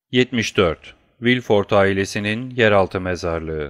74. Villefort ailesinin yeraltı mezarlığı.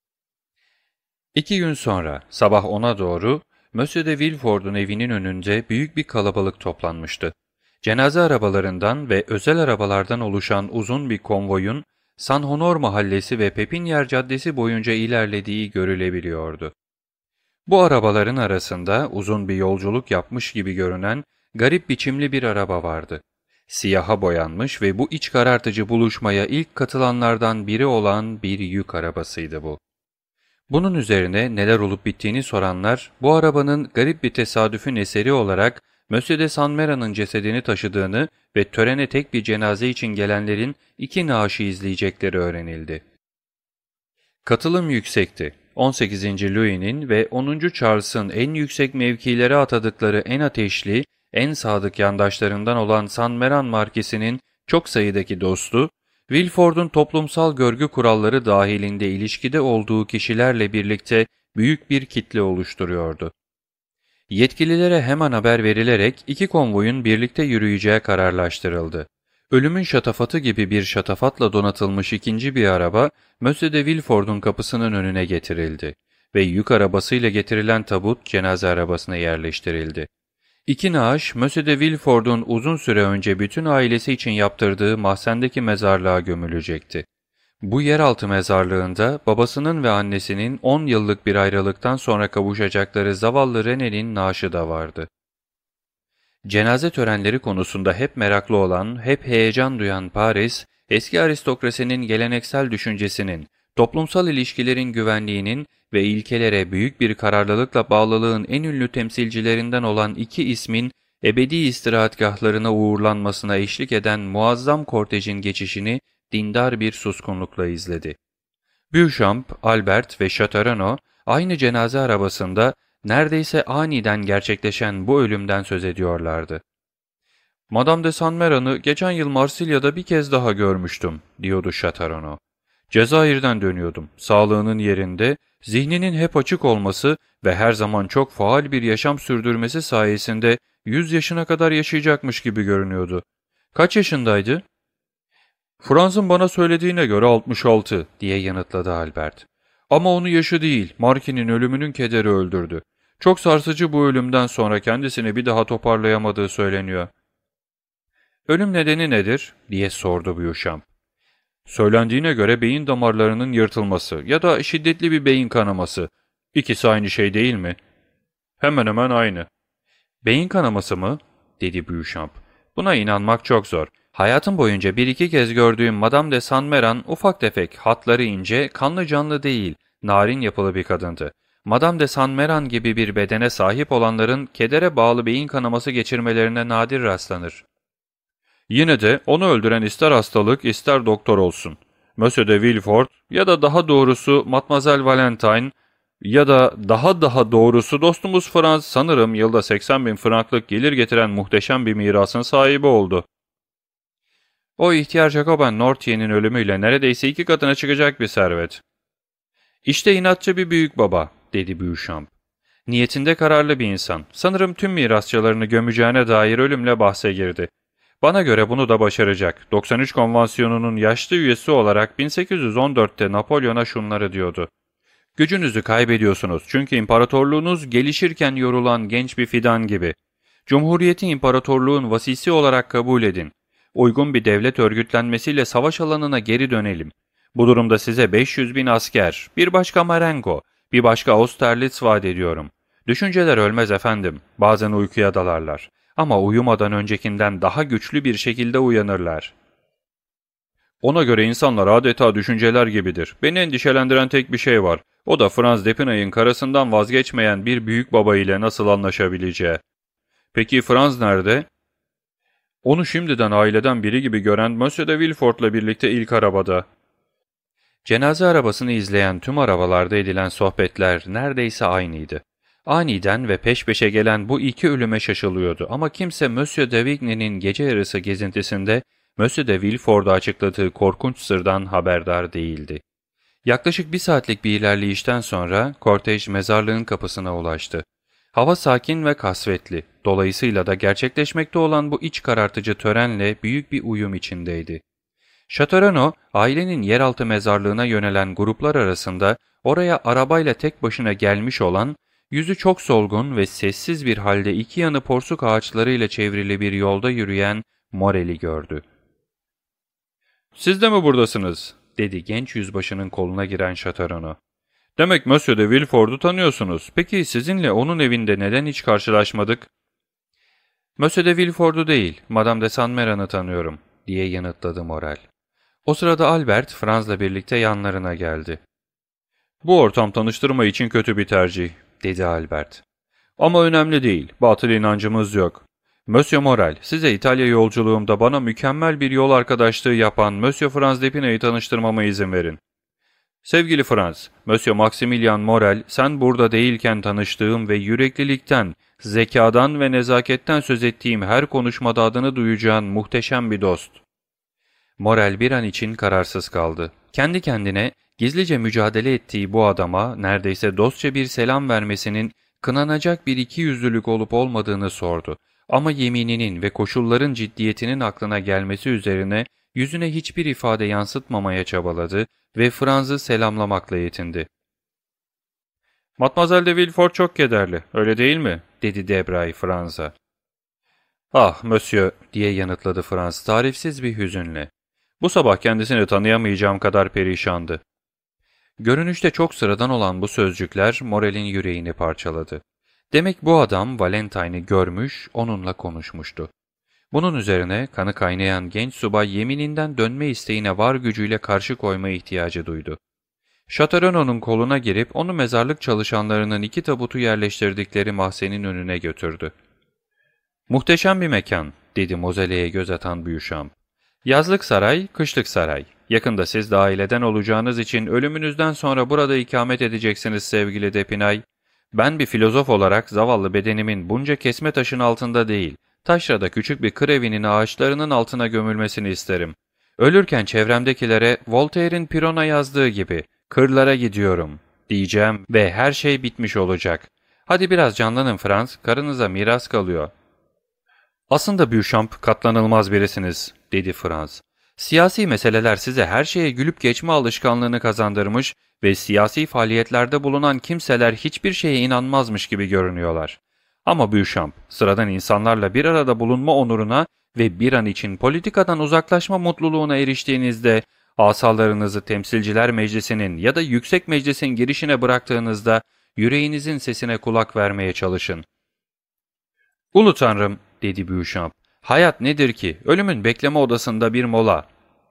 2 gün sonra sabah 10'a doğru Monsieur de Villefort'un evinin önünde büyük bir kalabalık toplanmıştı. Cenaze arabalarından ve özel arabalardan oluşan uzun bir konvoyun San Honor Mahallesi ve Pepinier Caddesi boyunca ilerlediği görülebiliyordu. Bu arabaların arasında uzun bir yolculuk yapmış gibi görünen garip biçimli bir araba vardı. Siyaha boyanmış ve bu iç karartıcı buluşmaya ilk katılanlardan biri olan bir yük arabasıydı bu. Bunun üzerine neler olup bittiğini soranlar, bu arabanın garip bir tesadüfün eseri olarak Monsieur de Saint Méran'ın cesedini taşıdığını ve törene tek bir cenaze için gelenlerin 2 naaşı izleyecekleri öğrenildi. Katılım yüksekti. 18. Louis'nin ve 10. Charles'ın en yüksek mevkilere atadıkları en ateşli, en sadık yandaşlarından olan Saint Méran Markisi'nin çok sayıdaki dostu, Villefort'un toplumsal görgü kuralları dahilinde ilişkide olduğu kişilerle birlikte büyük bir kitle oluşturuyordu. Yetkililere hemen haber verilerek 2 konvoyun birlikte yürüyeceği kararlaştırıldı. Ölümün şatafatı gibi bir şatafatla donatılmış ikinci bir araba, Monsieur de Villefort'un kapısının önüne getirildi ve yük arabasıyla getirilen tabut cenaze arabasına yerleştirildi. 2 naaş, Monsieur de Villefort'un uzun süre önce bütün ailesi için yaptırdığı mahzendeki mezarlığa gömülecekti. Bu yeraltı mezarlığında babasının ve annesinin 10 yıllık bir ayrılıktan sonra kavuşacakları zavallı René'nin naaşı da vardı. Cenaze törenleri konusunda hep meraklı olan, hep heyecan duyan Paris, eski aristokrasinin geleneksel düşüncesinin, toplumsal ilişkilerin güvenliğinin ve ilkelere büyük bir kararlılıkla bağlılığın en ünlü temsilcilerinden olan 2 ismin ebedi istirahatgahlarına uğurlanmasına eşlik eden muazzam kortejin geçişini dindar bir suskunlukla izledi. Beauchamp, Albert ve Châteaurenaud aynı cenaze arabasında neredeyse aniden gerçekleşen bu ölümden söz ediyorlardı. "Madame de Saint Méran'ı geçen yıl Marsilya'da bir kez daha görmüştüm," diyordu Châteaurenaud. "Cezayir'den dönüyordum. Sağlığının yerinde, zihninin hep açık olması ve her zaman çok faal bir yaşam sürdürmesi sayesinde 100 yaşına kadar yaşayacakmış gibi görünüyordu." "Kaç yaşındaydı?" "Franz'ın bana söylediğine göre 66 diye yanıtladı Albert. "Ama onu yaşı değil, Marquis'nin ölümünün kederi öldürdü. Çok sarsıcı bu ölümden sonra kendisini bir daha toparlayamadığı söyleniyor." "Ölüm nedeni nedir?" diye sordu Beauchamp. "Söylendiğine göre beyin damarlarının yırtılması ya da şiddetli bir beyin kanaması. İkisi aynı şey değil mi?" "Hemen hemen aynı." "Beyin kanaması mı?" dedi Beauchamp. "Buna inanmak çok zor. Hayatım boyunca 1-2 kez gördüğüm Madame de Saint Méran ufak tefek, hatları ince, kanlı canlı değil, narin yapılı bir kadındı. Madame de Saint Méran gibi bir bedene sahip olanların kedere bağlı beyin kanaması geçirmelerine nadir rastlanır." "Yine de onu öldüren ister hastalık ister doktor olsun. Monsieur de Villefort ya da daha doğrusu Mademoiselle Valentine ya da daha doğrusu dostumuz Franz sanırım yılda 80.000 franklık gelir getiren muhteşem bir mirasın sahibi oldu." "O ihtiyar Jacobin Nortier'in ölümüyle neredeyse 2 katına çıkacak bir servet." "İşte inatçı bir büyük baba," dedi Beauchamp. "Niyetinde kararlı bir insan. Sanırım tüm mirasçılarını gömeceğine dair ölümle bahse girdi. Bana göre bunu da başaracak. 93 Konvansiyonu'nun yaşlı üyesi olarak 1814'te Napolyon'a şunları diyordu: "Gücünüzü kaybediyorsunuz çünkü imparatorluğunuz gelişirken yorulan genç bir fidan gibi. Cumhuriyeti imparatorluğun vasisi olarak kabul edin. Uygun bir devlet örgütlenmesiyle savaş alanına geri dönelim. Bu durumda size 500.000 asker, bir başka Marengo, bir başka Austerlitz vaat ediyorum. Düşünceler ölmez efendim, bazen uykuya dalarlar. Ama uyumadan öncekinden daha güçlü bir şekilde uyanırlar." "Ona göre insanlar adeta düşünceler gibidir. Beni endişelendiren tek bir şey var. O da Franz d'Epinay'ın karısından vazgeçmeyen bir büyük baba ile nasıl anlaşabileceği." "Peki Franz nerede?" "Onu şimdiden aileden biri gibi gören Monsieur de Villefort'la birlikte ilk arabada." Cenaze arabasını izleyen tüm arabalarda edilen sohbetler neredeyse aynıydı. Aniden ve peş peşe gelen bu 2 ölüme şaşılıyordu ama kimse Monsieur de Vigny'nin gece yarısı gezintisinde Monsieur de Villefort'a açıkladığı korkunç sırdan haberdar değildi. Yaklaşık 1 saatlik bir ilerleyişten sonra kortej mezarlığın kapısına ulaştı. Hava sakin ve kasvetli, dolayısıyla da gerçekleşmekte olan bu iç karartıcı törenle büyük bir uyum içindeydi. Châteaurenaud, ailenin yeraltı mezarlığına yönelen gruplar arasında oraya arabayla tek başına gelmiş olan, yüzü çok solgun ve sessiz bir halde iki yanı porsuk ağaçlarıyla çevrili bir yolda yürüyen Morel'i gördü. ''Siz de mi buradasınız?'' dedi genç yüzbaşının koluna giren Châteaurenaud. ''Demek Monsieur de Villefort'u tanıyorsunuz. Peki sizinle onun evinde neden hiç karşılaşmadık?'' ''Monsieur de Villefort'u değil, Madame de Saint Méran'ı tanıyorum.'' diye yanıtladı Morel. O sırada Albert, Franz'la birlikte yanlarına geldi. ''Bu ortam tanıştırma için kötü bir tercih.'' dedi Albert. ''Ama önemli değil, batıl inancımız yok. Monsieur Morel, size İtalya yolculuğumda bana mükemmel bir yol arkadaşlığı yapan Monsieur Franz d'Épinay'ı tanıştırmama izin verin. Sevgili Franz, Monsieur Maximilian Morel, sen burada değilken tanıştığım ve yüreklilikten, zekadan ve nezaketten söz ettiğim her konuşmada adını duyacağın muhteşem bir dost.'' Morel bir an için kararsız kaldı. Kendi kendine gizlice mücadele ettiği bu adama neredeyse dostça bir selam vermesinin kınanacak bir ikiyüzlülük olup olmadığını sordu. Ama yemininin ve koşulların ciddiyetinin aklına gelmesi üzerine yüzüne hiçbir ifade yansıtmamaya çabaladı ve Franz'ı selamlamakla yetindi. ''Mademoiselle de Villefort çok kederli, öyle değil mi?'' dedi Debray Franz'a. ''Ah, monsieur'' diye yanıtladı Franz tarifsiz bir hüzünle. ''Bu sabah kendisini tanıyamayacağım kadar perişandı.'' Görünüşte çok sıradan olan bu sözcükler Morel'in yüreğini parçaladı. Demek bu adam Valentine'i görmüş, onunla konuşmuştu. Bunun üzerine kanı kaynayan genç subay yemininden dönme isteğine var gücüyle karşı koyma ihtiyacı duydu. Châteaurenaud'un koluna girip onu mezarlık çalışanlarının iki tabutu yerleştirdikleri mahzenin önüne götürdü. ''Muhteşem bir mekan'' dedi Mozeley'e göz atan Beauchamp. ''Yazlık saray, kışlık saray. Yakında siz de aileden olacağınız için ölümünüzden sonra burada ikamet edeceksiniz sevgili Depinay. Ben bir filozof olarak zavallı bedenimin bunca kesme taşın altında değil, taşrada küçük bir kır evinin ağaçlarının altına gömülmesini isterim. Ölürken çevremdekilere Voltaire'in Piron'a yazdığı gibi kırlara gidiyorum diyeceğim ve her şey bitmiş olacak. Hadi biraz canlanın Franz, karınıza miras kalıyor.'' ''Aslında Beauchamp katlanılmaz birisiniz'' dedi Franz. ''Siyasi meseleler size her şeye gülüp geçme alışkanlığını kazandırmış ve siyasi faaliyetlerde bulunan kimseler hiçbir şeye inanmazmış gibi görünüyorlar. Ama Beauchamp, sıradan insanlarla bir arada bulunma onuruna ve bir an için politikadan uzaklaşma mutluluğuna eriştiğinizde, asalarınızı Temsilciler Meclisi'nin ya da Yüksek Meclis'in girişine bıraktığınızda yüreğinizin sesine kulak vermeye çalışın.'' ''Ulu Tanrım'' dedi Beauchamp. ''Hayat nedir ki? Ölümün bekleme odasında bir mola.''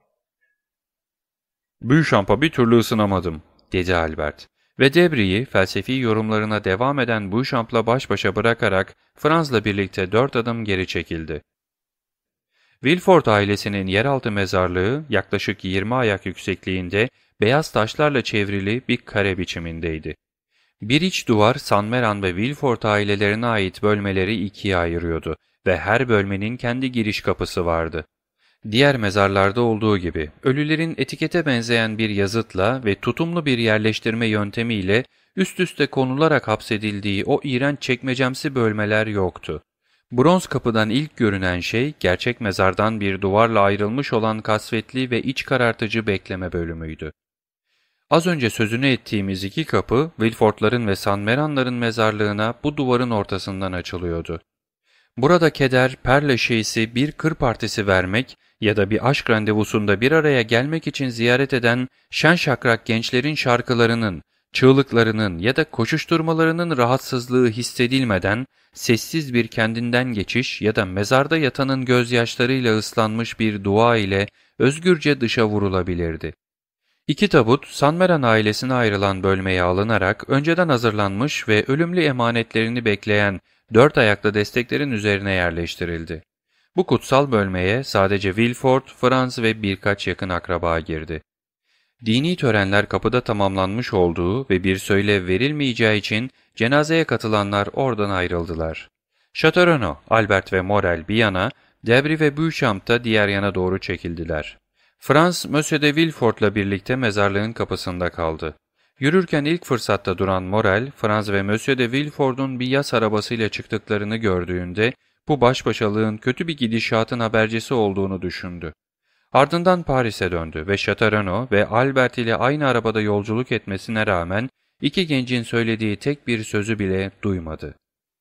''Beauchamp'a bir türlü ısınamadım'' dedi Albert. Ve Debry'i felsefi yorumlarına devam eden Beauchamp'la baş başa bırakarak Franz'la birlikte 4 adım geri çekildi. Villefort ailesinin yeraltı mezarlığı yaklaşık 20 ayak yüksekliğinde beyaz taşlarla çevrili bir kare biçimindeydi. Bir iç duvar Saint Méran ve Villefort ailelerine ait bölmeleri ikiye ayırıyordu ve her bölmenin kendi giriş kapısı vardı. Diğer mezarlarda olduğu gibi ölülerin etikete benzeyen bir yazıtla ve tutumlu bir yerleştirme yöntemiyle üst üste konularak hapsedildiği o iğrenç çekmecemsi bölmeler yoktu. Bronz kapıdan ilk görünen şey gerçek mezardan bir duvarla ayrılmış olan kasvetli ve iç karartıcı bekleme bölümüydü. Az önce sözünü ettiğimiz iki kapı, Villefort'ların ve Saint Méran'ların mezarlığına bu duvarın ortasından açılıyordu. Burada keder, perle şeysi bir kır partisi vermek ya da bir aşk randevusunda bir araya gelmek için ziyaret eden şen şakrak gençlerin şarkılarının, çığlıklarının ya da koşuşturmalarının rahatsızlığı hissedilmeden sessiz bir kendinden geçiş ya da mezarda yatanın gözyaşlarıyla ıslanmış bir dua ile özgürce dışa vurulabilirdi. İki tabut, Saint Méran ailesine ayrılan bölmeye alınarak önceden hazırlanmış ve ölümlü emanetlerini bekleyen 4 ayaklı desteklerin üzerine yerleştirildi. Bu kutsal bölmeye sadece Villefort, Franz ve birkaç yakın akraba girdi. Dini törenler kapıda tamamlanmış olduğu ve bir söyle verilmeyeceği için cenazeye katılanlar oradan ayrıldılar. Châteaurenaud, Albert ve Morel bir yana, Debry ve Beauchamp da diğer yana doğru çekildiler. Franz, Monsieur de Villefort'la birlikte mezarlığın kapısında kaldı. Yürürken ilk fırsatta duran Morel, Franz ve Monsieur de Villefort'un bir yas arabasıyla çıktıklarını gördüğünde bu baş başalığın kötü bir gidişatın habercisi olduğunu düşündü. Ardından Paris'e döndü ve Châteaurenaud ve Albert ile aynı arabada yolculuk etmesine rağmen iki gencin söylediği tek bir sözü bile duymadı.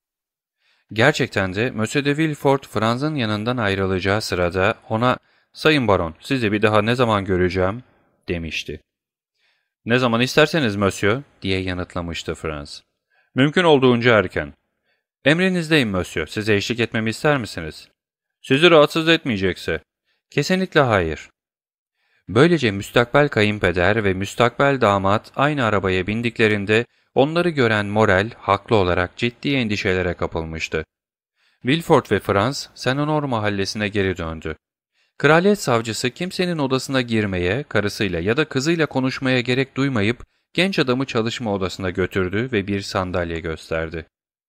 Gerçekten de Monsieur de Villefort, Franz'ın yanından ayrılacağı sırada ona ''Sayın Baron, sizi bir daha ne zaman göreceğim?'' demişti. ''Ne zaman isterseniz Monsieur'' diye yanıtlamıştı Franz. ''Mümkün olduğunca erken.'' ''Emrinizdeyim Monsieur, size eşlik etmemi ister misiniz?'' ''Sizi rahatsız etmeyecekse.'' ''Kesinlikle hayır.'' Böylece müstakbel kayınpeder ve müstakbel damat aynı arabaya bindiklerinde onları gören Morel haklı olarak ciddi endişelere kapılmıştı. Villefort ve Franz Saint-Honor mahallesine geri döndü. Kraliyet savcısı kimsenin odasına girmeye, karısıyla ya da kızıyla konuşmaya gerek duymayıp genç adamı çalışma odasına götürdü ve bir sandalye gösterdi.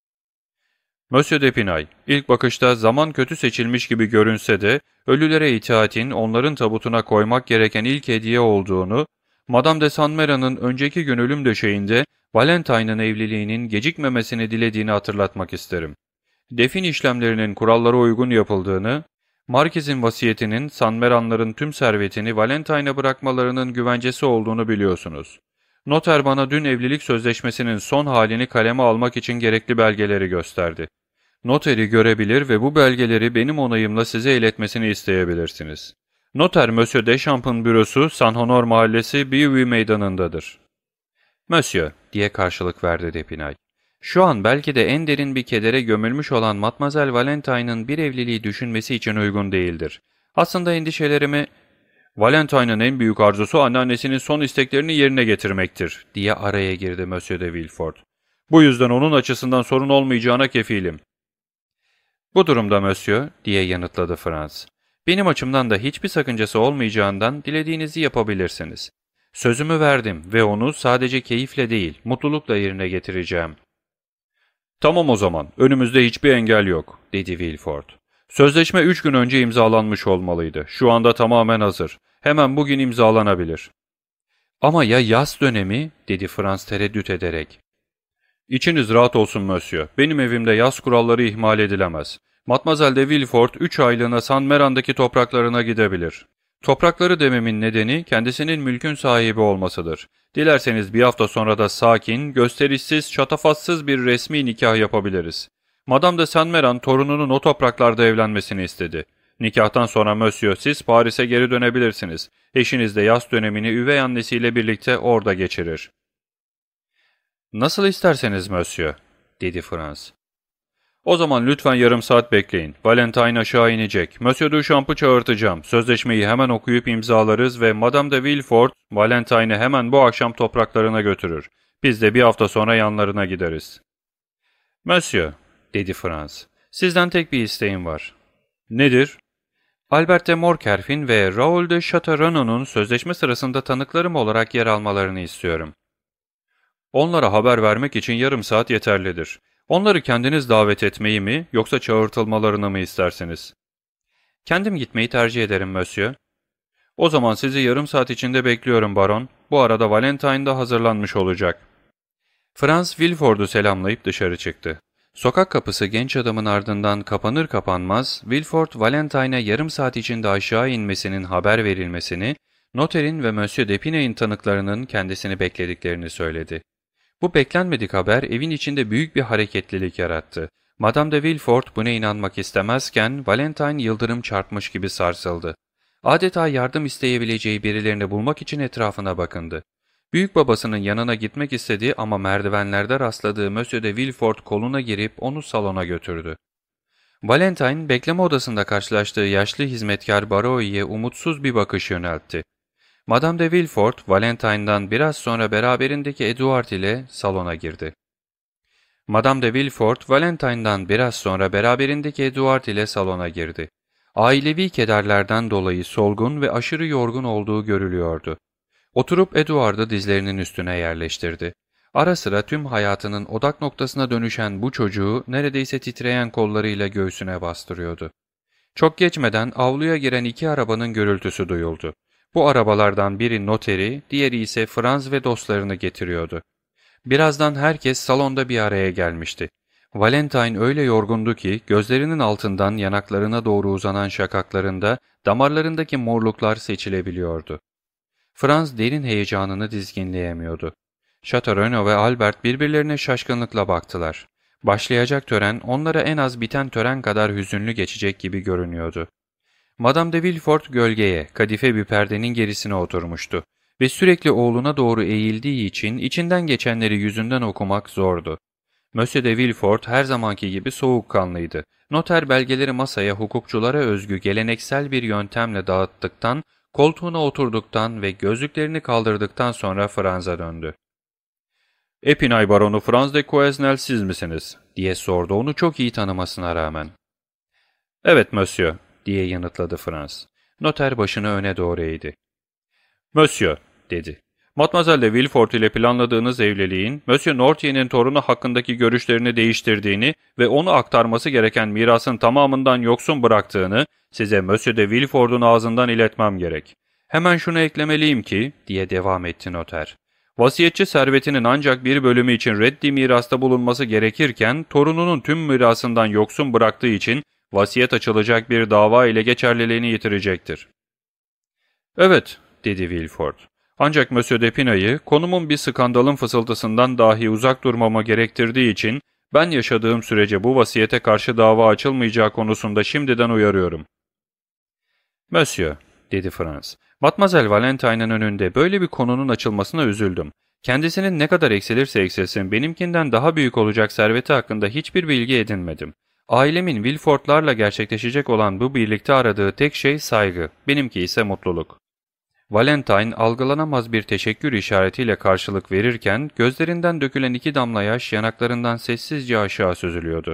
''Monsieur d'Épinay, ilk bakışta zaman kötü seçilmiş gibi görünse de ölülere itaatin onların tabutuna koymak gereken ilk hediye olduğunu, Madame de Saint Méran'ın önceki gün ölüm döşeğinde Valentine'ın evliliğinin gecikmemesini dilediğini hatırlatmak isterim. Defin işlemlerinin kurallara uygun yapıldığını, Markiz'in vasiyetinin Saint Méran'ların tüm servetini Valentine'a bırakmalarının güvencesi olduğunu biliyorsunuz. Noter bana dün evlilik sözleşmesinin son halini kaleme almak için gerekli belgeleri gösterdi. Noteri görebilir ve bu belgeleri benim onayımla size iletmesini isteyebilirsiniz. Noter Monsieur Deschamps'ın bürosu Saint-Honor mahallesi Bellevue meydanındadır. ''Monsieur'' diye karşılık verdi Depinay. Şu an belki de en derin bir kedere gömülmüş olan Mademoiselle Valentine'ın bir evliliği düşünmesi için uygun değildir. Aslında endişelerimi ''Valentine'ın en büyük arzusu anneannesinin son isteklerini yerine getirmektir'' diye araya girdi Monsieur de Villefort. ''Bu yüzden onun açısından sorun olmayacağına kefilim.'' ''Bu durumda Monsieur'' diye yanıtladı Franz. ''Benim açımdan da hiçbir sakıncası olmayacağından dilediğinizi yapabilirsiniz. Sözümü verdim ve onu sadece keyifle değil, mutlulukla yerine getireceğim.'' ''Tamam o zaman, önümüzde hiçbir engel yok'' dedi Villefort. ''Sözleşme 3 gün önce imzalanmış olmalıydı. Şu anda tamamen hazır. Hemen bugün imzalanabilir.'' ''Ama ya yaz dönemi?'' dedi Franz tereddüt ederek. ''İçiniz rahat olsun Monsieur. Benim evimde yaz kuralları ihmal edilemez. Mademoiselle de Villefort 3 aylığına Saint Méran'daki topraklarına gidebilir. Toprakları dememin nedeni kendisinin mülkün sahibi olmasıdır. Dilerseniz bir hafta sonra da sakin, gösterişsiz, şatafatsız bir resmi nikah yapabiliriz. Madame de Saint Méran torununun o topraklarda evlenmesini istedi. Nikahtan sonra Monsieur siz Paris'e geri dönebilirsiniz. Eşiniz de yaz dönemini üvey annesiyle birlikte orada geçirir.'' ''Nasıl isterseniz Monsieur'' dedi Franz. ''O zaman lütfen yarım saat bekleyin. Valentine aşağı inecek. Monsieur Duchamp'ı çağırtacağım. Sözleşmeyi hemen okuyup imzalarız ve Madame de Villefort, Valentine'ı hemen bu akşam topraklarına götürür. Biz de bir hafta sonra yanlarına gideriz.'' ''Monsieur'' dedi Franz. ''Sizden tek bir isteğim var.'' ''Nedir?'' ''Albert de Morcerf'in ve Raoul de Châteaurenaud'un sözleşme sırasında tanıklarım olarak yer almalarını istiyorum.'' ''Onlara haber vermek için yarım saat yeterlidir. Onları kendiniz davet etmeyi mi yoksa çağırtılmalarını mı istersiniz?'' ''Kendim gitmeyi tercih ederim Monsieur.'' ''O zaman sizi yarım saat içinde bekliyorum Baron. Bu arada Valentine da hazırlanmış olacak.'' Franz Villefort'u selamlayıp dışarı çıktı. Sokak kapısı genç adamın ardından kapanır kapanmaz, Villefort, Valentine'a yarım saat içinde aşağı inmesinin haber verilmesini, noterin ve Monsieur d'Épinay'in tanıklarının kendisini beklediklerini söyledi. Bu beklenmedik haber evin içinde büyük bir hareketlilik yarattı. Madame de Villefort buna inanmak istemezken Valentine yıldırım çarpmış gibi sarsıldı. Adeta yardım isteyebileceği birilerini bulmak için etrafına bakındı. Büyük babasının yanına gitmek istedi ama merdivenlerde rastladığı Monsieur de Villefort koluna girip onu salona götürdü. Valentine bekleme odasında karşılaştığı yaşlı hizmetkar Baroi'ye umutsuz bir bakış yöneltti. Madame de Villefort, Valentine'dan biraz sonra beraberindeki Edouard ile salona girdi. Madame de Villefort, Valentine'dan biraz sonra beraberindeki Edouard ile salona girdi. Ailevi kederlerden dolayı solgun ve aşırı yorgun olduğu görülüyordu. Oturup Edouard'ı dizlerinin üstüne yerleştirdi. Ara sıra tüm hayatının odak noktasına dönüşen bu çocuğu neredeyse titreyen kollarıyla göğsüne bastırıyordu. Çok geçmeden avluya giren iki arabanın gürültüsü duyuldu. Bu arabalardan biri noteri, diğeri ise Franz ve dostlarını getiriyordu. Birazdan herkes salonda bir araya gelmişti. Valentine öyle yorgundu ki gözlerinin altından yanaklarına doğru uzanan şakaklarında damarlarındaki morluklar seçilebiliyordu. Franz derin heyecanını dizginleyemiyordu. Chateaurenaud ve Albert birbirlerine şaşkınlıkla baktılar. Başlayacak tören onlara en az biten tören kadar hüzünlü geçecek gibi görünüyordu. Madame de Villefort gölgeye, kadife bir perdenin gerisine oturmuştu ve sürekli oğluna doğru eğildiği için içinden geçenleri yüzünden okumak zordu. Monsieur de Villefort her zamanki gibi soğukkanlıydı. Noter belgeleri masaya hukukçulara özgü geleneksel bir yöntemle dağıttıktan, koltuğuna oturduktan ve gözlüklerini kaldırdıktan sonra Franz'a döndü. ''Epinay baronu Franz de Quesnel siz misiniz?'' diye sordu onu çok iyi tanımasına rağmen. ''Evet monsieur'' diye yanıtladı Franz. Noter başını öne doğru eğdi. ''Monsieur'' dedi. ''Mademoiselle de Villefort ile planladığınız evliliğin, Monsieur Nortier'in torunu hakkındaki görüşlerini değiştirdiğini ve onu aktarması gereken mirasın tamamından yoksun bıraktığını size Monsieur de Villefort'un ağzından iletmem gerek. Hemen şunu eklemeliyim ki'' diye devam etti noter. ''Vasiyetçi servetinin ancak bir bölümü için reddi mirasta bulunması gerekirken torununun tüm mirasından yoksun bıraktığı için vasiyet açılacak bir dava ile geçerliliğini yitirecektir.'' ''Evet'' dedi Villefort. ''Ancak Monsieur d'Épinay'ı konumun bir skandalın fısıltısından dahi uzak durmama gerektirdiği için ben yaşadığım sürece bu vasiyete karşı dava açılmayacağı konusunda şimdiden uyarıyorum.'' ''Monsieur'' dedi Franz. ''Mademoiselle Valentine'ın önünde böyle bir konunun açılmasına üzüldüm. Kendisinin ne kadar eksilirse eksilsin benimkinden daha büyük olacak serveti hakkında hiçbir bilgi edinmedim. Ailemin Villefort'larla gerçekleşecek olan bu birlikte aradığı tek şey saygı, benimki ise mutluluk.'' Valentine algılanamaz bir teşekkür işaretiyle karşılık verirken gözlerinden dökülen 2 damla yaş yanaklarından sessizce aşağı süzülüyordu.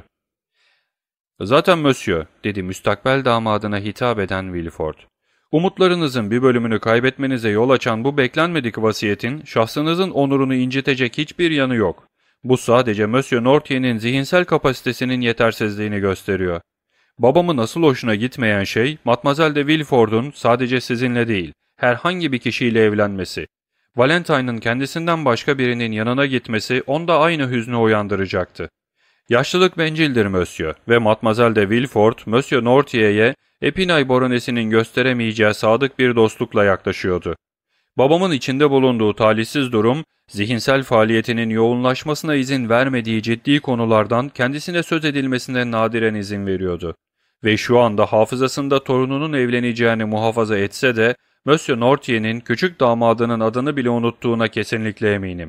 ''Zaten monsieur'' dedi müstakbel damadına hitap eden Villefort. ''Umutlarınızın bir bölümünü kaybetmenize yol açan bu beklenmedik vasiyetin şahsınızın onurunu incitecek hiçbir yanı yok. Bu sadece Monsieur Nortier'in zihinsel kapasitesinin yetersizliğini gösteriyor. Babamın asıl hoşuna gitmeyen şey Mademoiselle de Villefort'un sadece sizinle değil, herhangi bir kişiyle evlenmesi. Valentine'ın kendisinden başka birinin yanına gitmesi onda aynı hüznü uyandıracaktı. Yaşlılık bencildir monsieur ve Mademoiselle de Villefort, Monsieur Nortier'e Epinay Baronesi'nin gösteremeyeceği sadık bir dostlukla yaklaşıyordu. Babamın içinde bulunduğu talihsiz durum, zihinsel faaliyetinin yoğunlaşmasına izin vermediği ciddi konulardan kendisine söz edilmesine nadiren izin veriyordu. Ve şu anda hafızasında torununun evleneceğini muhafaza etse de, Monsieur Nortier'in küçük damadının adını bile unuttuğuna kesinlikle eminim.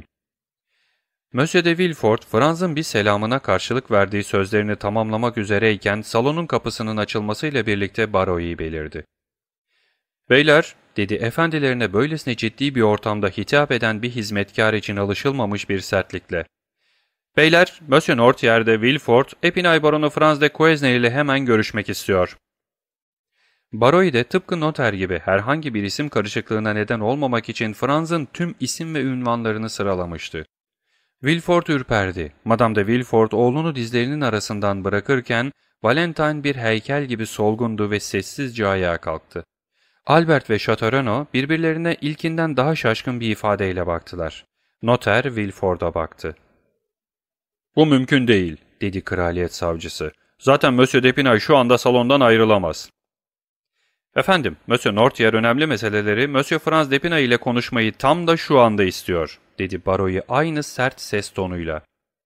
Monsieur de Villefort, Franz'ın bir selamına karşılık verdiği sözlerini tamamlamak üzereyken salonun kapısının açılmasıyla birlikte baroyu belirdi. ''Beyler'' dedi efendilerine böylesine ciddi bir ortamda hitap eden bir hizmetkar için alışılmamış bir sertlikle. ''Beyler, Monsieur Nortier de Villefort, Epinay baronu Franz de Quesnel ile hemen görüşmek istiyor.'' Baroy de tıpkı noter gibi herhangi bir isim karışıklığına neden olmamak için Franz'ın tüm isim ve ünvanlarını sıralamıştı. Villefort ürperdi. Madame de Villefort oğlunu dizlerinin arasından bırakırken Valentine bir heykel gibi solgundu ve sessizce ayağa kalktı. Albert ve Chateaurenaud birbirlerine ilkinden daha şaşkın bir ifadeyle baktılar. Noter Villefort'a baktı. ''Bu mümkün değil'' dedi kraliyet savcısı. ''Zaten Monsieur d'Épinay şu anda salondan ayrılamaz.'' ''Efendim, Monsieur Nortier önemli meseleleri Monsieur Franz d'Épinay ile konuşmayı tam da şu anda istiyor.'' dedi baroyu aynı sert ses tonuyla.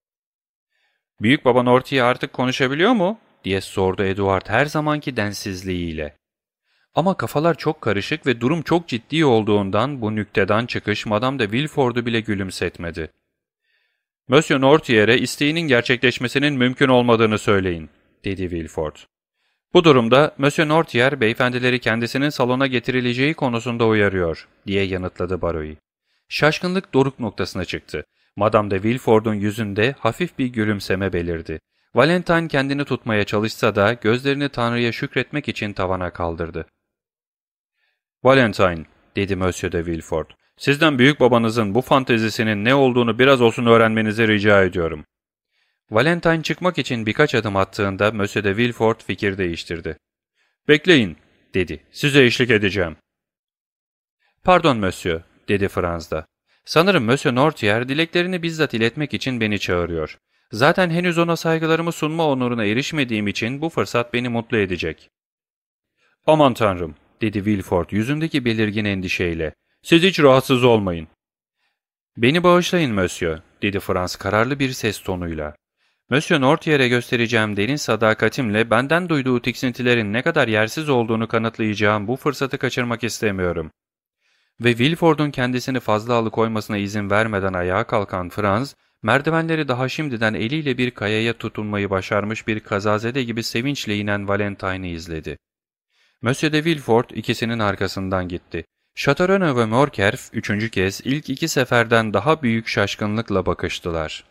''Büyük baba Nortier artık konuşabiliyor mu?'' diye sordu Edward her zamanki densizliğiyle. Ama kafalar çok karışık ve durum çok ciddi olduğundan bu nükteden çıkış Madame de Villefort'u bile gülümsetmedi. ''Monsieur Nortier'e isteğinin gerçekleşmesinin mümkün olmadığını söyleyin.'' dedi Villefort. ''Bu durumda Monsieur Nortier beyefendileri kendisinin salona getirileceği konusunda uyarıyor.'' diye yanıtladı baroyu. Şaşkınlık doruk noktasına çıktı. Madame de Villefort'un yüzünde hafif bir gülümseme belirdi. Valentine kendini tutmaya çalışsa da gözlerini Tanrı'ya şükretmek için tavana kaldırdı. ''Valentine'' dedi Monsieur de Villefort, ''sizden büyük babanızın bu fantezisinin ne olduğunu biraz olsun öğrenmenizi rica ediyorum.'' Valentine çıkmak için birkaç adım attığında Monsieur de Villefort fikir değiştirdi. ''Bekleyin'' dedi, ''size eşlik edeceğim.'' ''Pardon Monsieur'' dedi Franz da. ''Sanırım Monsieur Nortier dileklerini bizzat iletmek için beni çağırıyor. Zaten henüz ona saygılarımı sunma onuruna erişmediğim için bu fırsat beni mutlu edecek. ''Aman tanrım'' dedi Villefort yüzündeki belirgin endişeyle. ''Siz hiç rahatsız olmayın.'' ''Beni bağışlayın Monsieur'' dedi Frans kararlı bir ses tonuyla. ''Monsieur Northier'e göstereceğim derin sadakatimle benden duyduğu tiksintilerin ne kadar yersiz olduğunu kanıtlayacağım bu fırsatı kaçırmak istemiyorum.'' Ve Villefort'un kendisini fazla alıkoymasına izin vermeden ayağa kalkan Frans, merdivenleri daha şimdiden eliyle bir kayaya tutunmayı başarmış bir kazazede gibi sevinçle inen Valentine'ı izledi. Monsieur de Villefort ikisinin arkasından gitti. Châteaurenaud ve Morcerf üçüncü kez ilk iki seferden daha büyük şaşkınlıkla bakıştılar.